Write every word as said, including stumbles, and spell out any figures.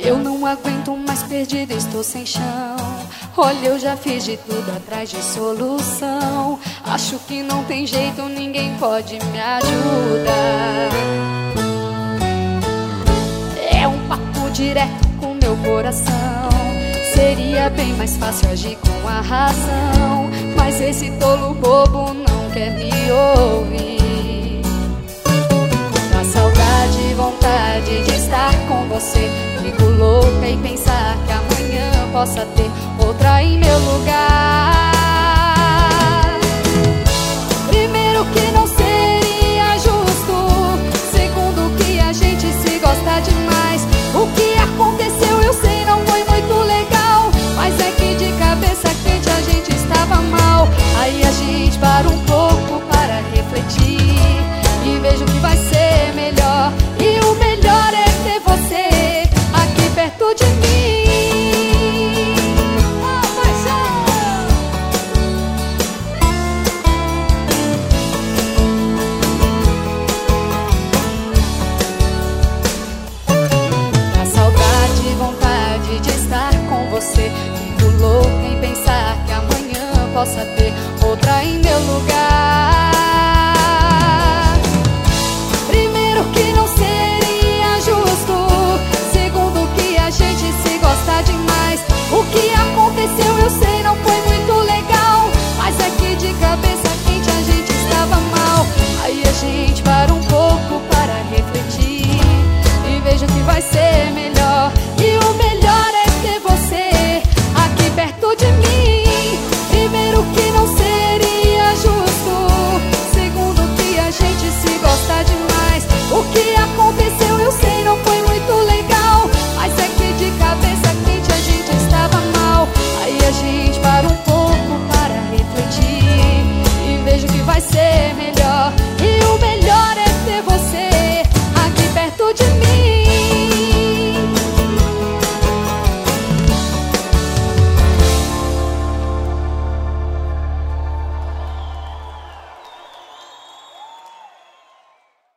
Eu não aguento mais, perdida, estou sem chão. Olha, eu já fiz de tudo atrás de solução. Acho que não tem jeito, ninguém pode me ajudar. É um papo direto com meu coração. Seria bem mais fácil agir com a razão, mas esse tolo bobo não quer me ouvir. Dá saudade, vontade de estar com você. Fico louca e pensar que amanhã possa ter outra em meu lugar. Primeiro, que não seria justo. Segundo, que a gente se gosta demais. O que aconteceu eu sei, não foi muito legal, mas é que de cabeça quente a gente estava mal. Aí a gente para um pouco para refletir e vejo que vai ser melhor. E o melhor é ter você aqui perto de mim. Oh, paixão! A saudade, vontade de estar com você. Fico louca em pensar que amanhã possa ter